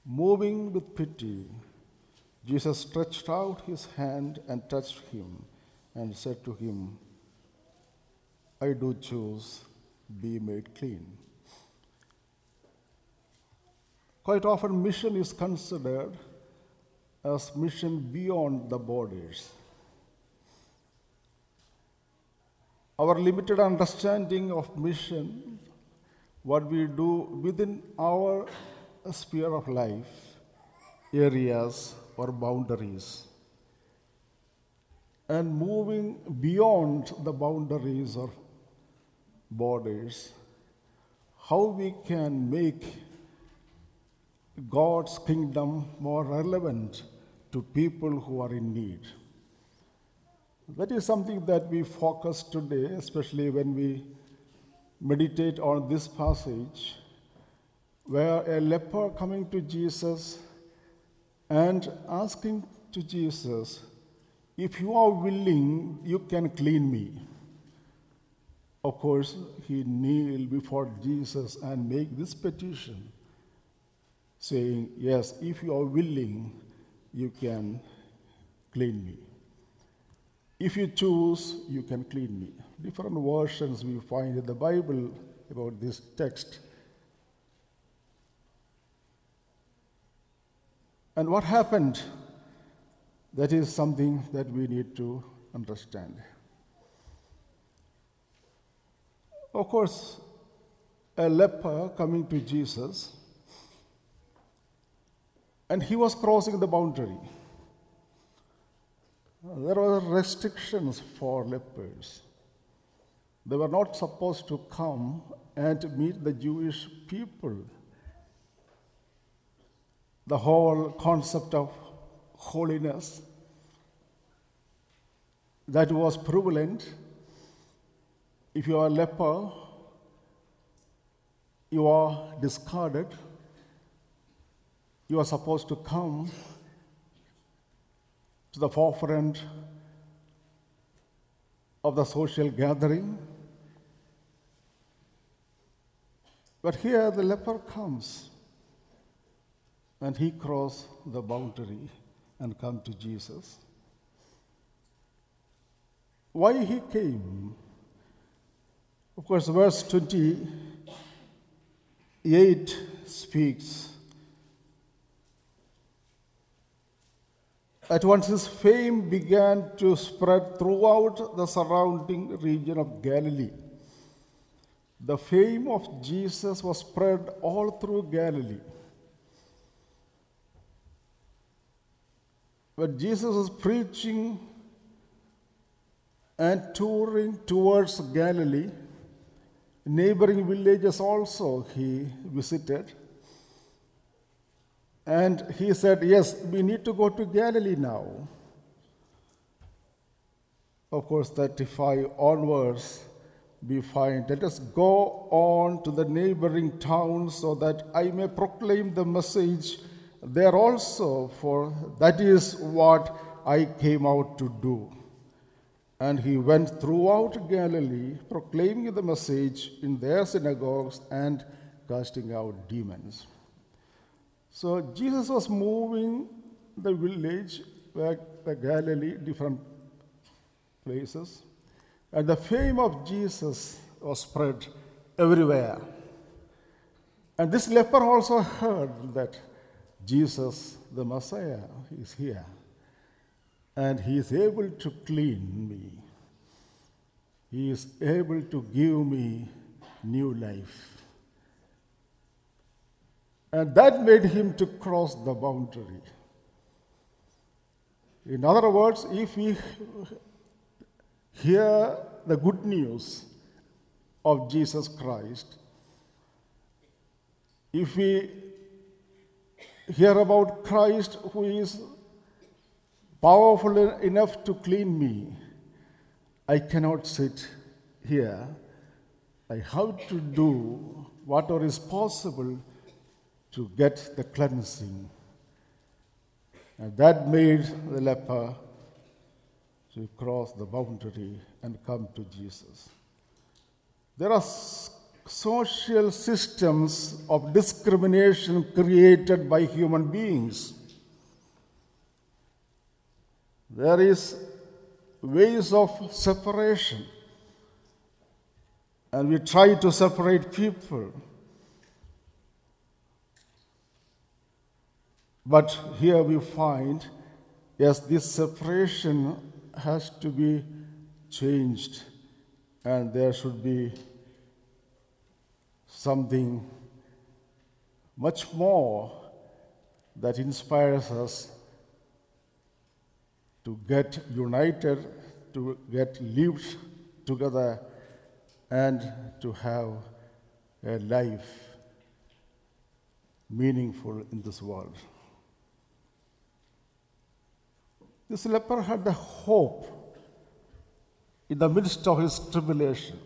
Moving with pity, Jesus stretched out his hand and touched him and said to him, I do choose, be made clean. Quite often, mission is considered as mission beyond the borders. Our limited understanding of mission, what we do within our sphere of life, areas or boundaries, and moving beyond the boundaries or borders, how we can make God's kingdom more relevant to people who are in need. That is something that we focus today, especially when we meditate on this passage, where a leper coming to Jesus and asking to Jesus, if you are willing, you can clean me. Of course, he kneeled before Jesus and make this petition, saying, yes, if you are willing, you can clean me. If you choose, you can clean me. Different versions we find in the Bible about this text. And what happened? That is something that we need to understand. Of course, a leper coming to Jesus, and he was crossing the boundary. There were restrictions for lepers. They were not supposed to come and meet the Jewish people. The whole concept of holiness that was prevalent. If you are a leper, you are discarded. You are supposed to come to the forefront of the social gathering. But here the leper comes and he crossed the boundary and come to Jesus. Why he came? Of course, verse 28 speaks. At once his fame began to spread throughout the surrounding region of Galilee. The fame of Jesus was spread all through Galilee. When Jesus was preaching and touring towards Galilee, neighboring villages also he visited. And he said, yes, we need to go to Galilee now. Of course, 35 onwards, we find, let us go on to the neighboring towns so that I may proclaim the message there also, for that is what I came out to do. And he went throughout Galilee, proclaiming the message in their synagogues and casting out demons. So Jesus was moving the village, the Galilee, different places, and the fame of Jesus was spread everywhere. And this leper also heard that Jesus, the Messiah, is here, and he is able to clean me. He is able to give me new life. And that made him to cross the boundary. In other words, if we hear the good news of Jesus Christ, if we hear about Christ who is powerful enough to clean me, I cannot sit here. I have to do whatever is possible to get the cleansing. And that made the leper to cross the boundary and come to Jesus. There are social systems of discrimination created by human beings. There is ways of separation, and we try to separate people. But here we find, yes, this separation has to be changed, and there should be something much more that inspires us to get united, to get lived together, and to have a life meaningful in this world. This leper had the hope in the midst of his tribulation.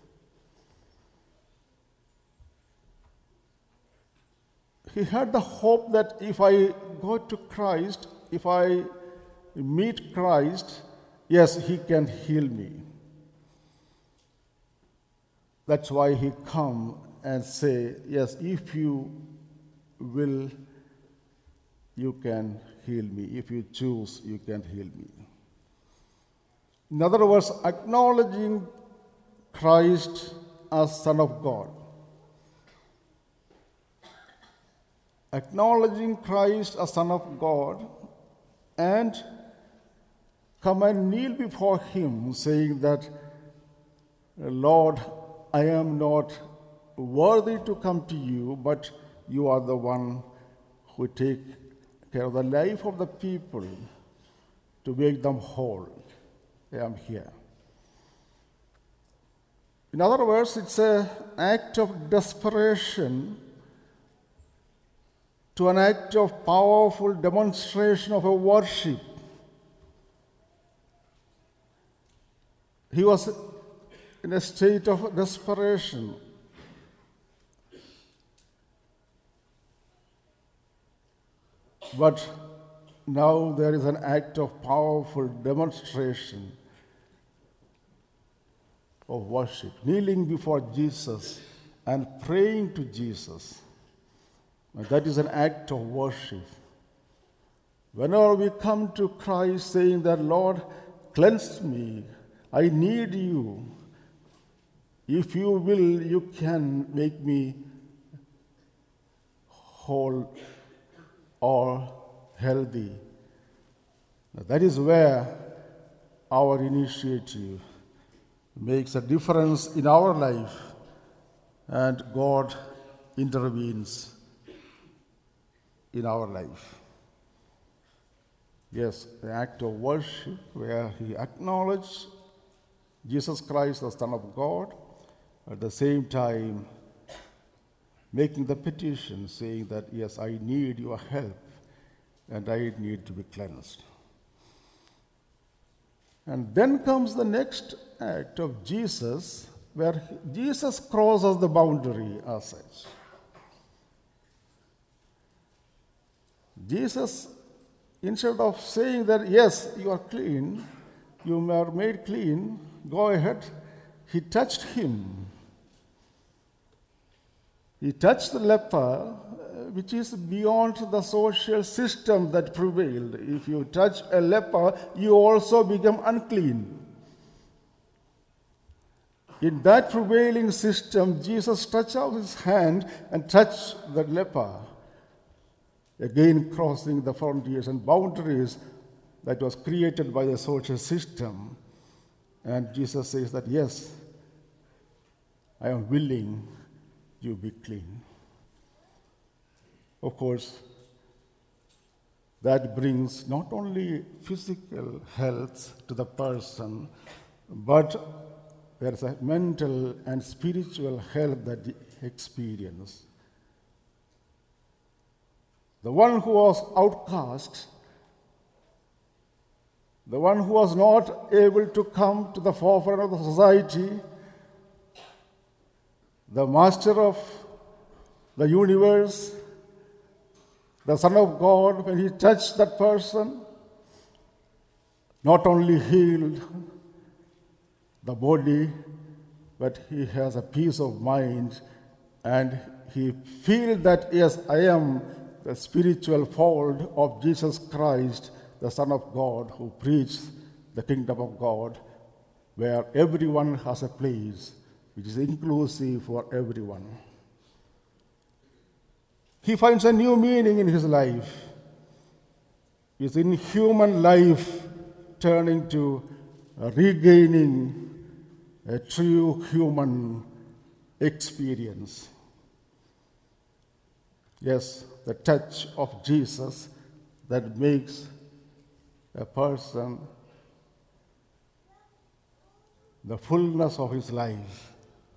He had the hope that if I go to Christ, if I meet Christ, yes, he can heal me. That's why he come and say, yes, if you will, you can heal me. If you choose, you can heal me. In other words, acknowledging Christ as Son of God. Acknowledging Christ as Son of God and come and kneel before him, saying that, Lord, I am not worthy to come to you, but you are the one who take care of the life of the people to make them whole. I am here. In other words, it's an act of desperation to an act of powerful demonstration of a worship. He was in a state of desperation. But now there is an act of powerful demonstration of worship, kneeling before Jesus and praying to Jesus. And that is an act of worship. Whenever we come to Christ saying that, Lord, cleanse me, I need you. If you will, you can make me whole or healthy. That is where our initiative makes a difference in our life, and God intervenes in our life. Yes, the act of worship where he acknowledged Jesus Christ as Son of God, at the same time making the petition saying that, yes, I need your help and I need to be cleansed. And then comes the next act of Jesus, where Jesus crosses the boundary as such. Jesus, instead of saying that, yes, you are clean, you are made clean, go ahead, he touched him. He touched the leper, which is beyond the social system that prevailed. If you touch a leper, you also become unclean. In that prevailing system, Jesus stretched out his hand and touched the leper, again crossing the frontiers and boundaries that was created by the social system. And Jesus says that, yes, I am willing you be clean. Of course, that brings not only physical health to the person, but there is a mental and spiritual health that they experience. The one who was outcast, the one who was not able to come to the forefront of the society, the master of the universe, the Son of God, when he touched that person, not only healed the body, but he has a peace of mind and he feels that, yes, I am the spiritual fold of Jesus Christ, the Son of God, who preached the kingdom of God, where everyone has a place, which is inclusive for everyone. He finds a new meaning in his life. His inhuman life turning to regaining a true human experience. Yes, the touch of Jesus that makes a person the fullness of his life.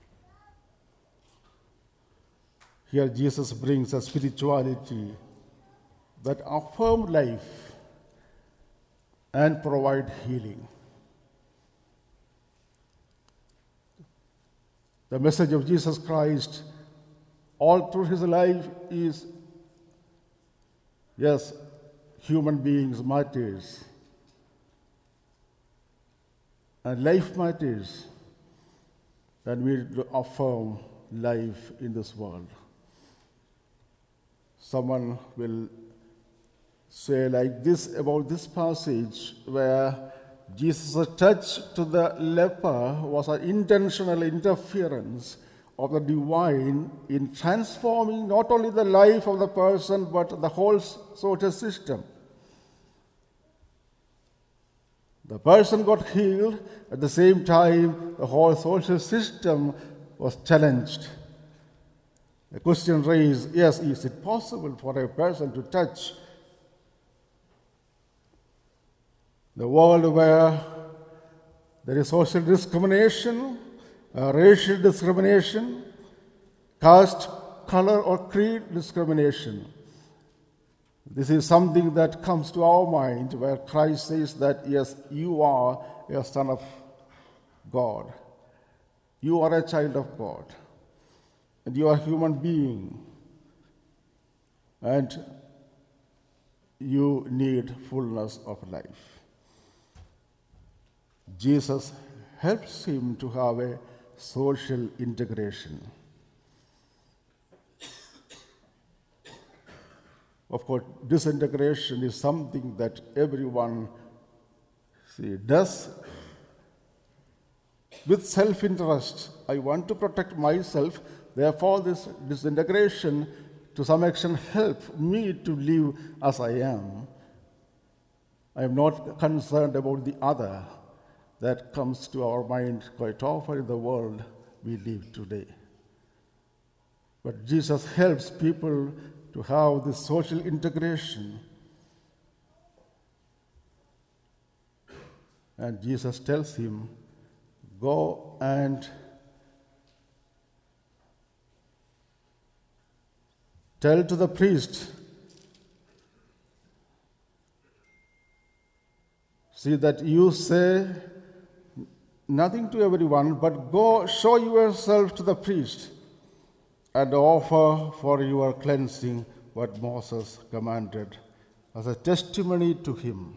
Here Jesus brings a spirituality that affirms life and provides healing. The message of Jesus Christ all through his life is, yes, human beings matters. And life matters. And we affirm life in this world. Someone will say like this about this passage, where Jesus' touch to the leper was an intentional interference of the divine in transforming not only the life of the person but the whole social system. The person got healed, at the same time the whole social system was challenged. The question raised, yes, is it possible for a person to touch the world where there is social discrimination, racial discrimination, caste, color, or creed discrimination? This is something that comes to our mind where Christ says that, yes, you are a son of God. You are a child of God. And you are a human being. And you need fullness of life. Jesus helps him to have a social integration. Of course, disintegration is something that everyone does with self-interest. I want to protect myself, therefore this disintegration to some extent helps me to live as I am. I am not concerned about the other. That comes to our mind quite often in the world we live today. But Jesus helps people to have this social integration. And Jesus tells him, go and tell to the priest, see that you say nothing to everyone, but go show yourself to the priest and offer for your cleansing what Moses commanded as a testimony to him.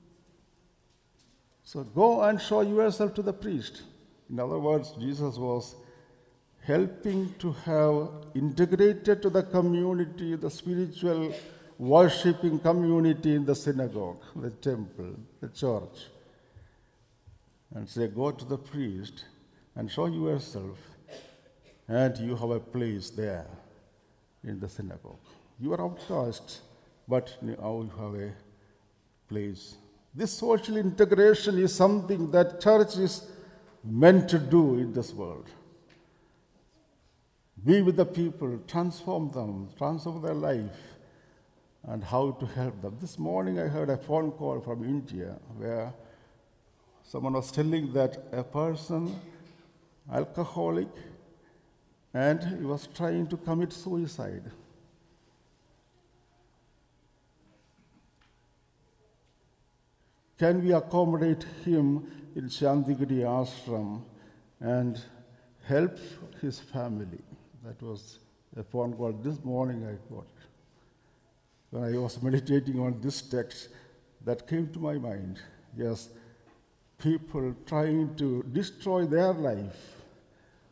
So go and show yourself to the priest. In other words, Jesus was helping to have integrated to the community, the spiritual worshipping community in the synagogue, the temple, the church. And say, go to the priest and show yourself, and you have a place there in the synagogue. You are outcast, but now you have a place. This social integration is something that church is meant to do in this world. Be with the people, transform them, transform their life, and how to help them. This morning I heard a phone call from India where someone was telling that a person, alcoholic, and he was trying to commit suicide. Can we accommodate him in Shantigiri Ashram and help his family? That was a phone call this morning I got. When I was meditating on this text, that came to my mind. Yes, people trying to destroy their life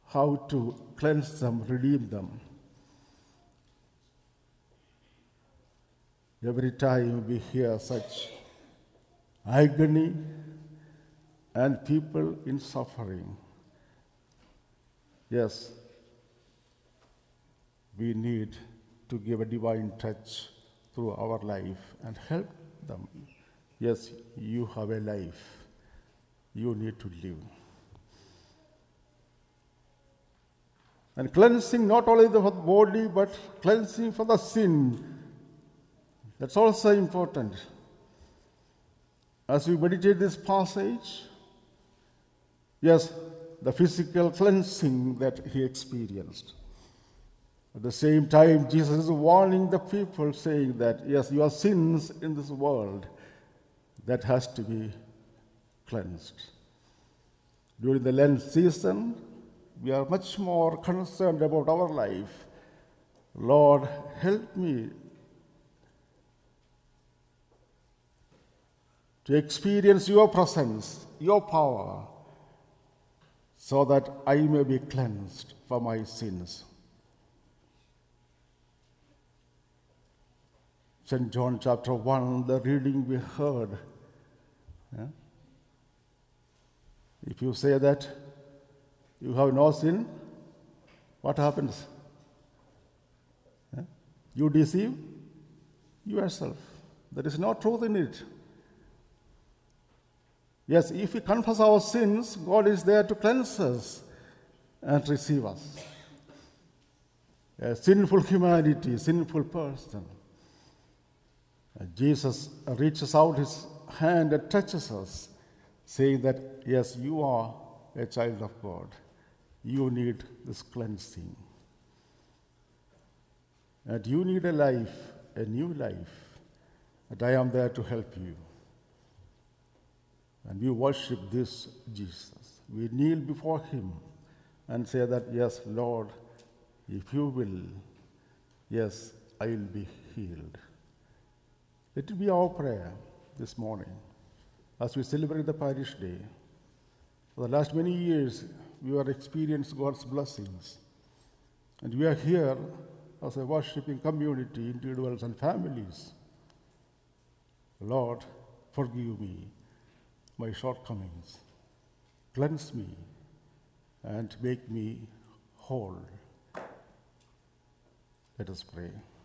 how to cleanse them, redeem them. Every time we hear such agony and people in suffering, yes, we need to give a divine touch through our life and help them. Yes, you have a life. You need to live. And cleansing not only the body, but cleansing for the sin. That's also important. As we meditate this passage, yes, the physical cleansing that he experienced. At the same time, Jesus is warning the people, saying that, yes, your sins in this world, that has to be cleansed. During the Lent season, we are much more concerned about our life. Lord, help me to experience your presence, your power, so that I may be cleansed for my sins. St. John chapter 1, the reading we heard. Yeah? If you say that you have no sin, what happens? Yeah? You deceive yourself. There is no truth in it. Yes, if we confess our sins, God is there to cleanse us and receive us. A sinful humanity, sinful person. Jesus reaches out his hand and touches us, saying that, yes, you are a child of God. You need this cleansing. And you need a life, a new life. And I am there to help you. And we worship this Jesus. We kneel before him and say that, yes, Lord, if you will, yes, I will be healed. Let it be our prayer this morning as we celebrate the parish day. For the last many years, we have experienced God's blessings. And we are here as a worshiping community, individuals and families. Lord, forgive me my shortcomings. Cleanse me and make me whole. Let us pray.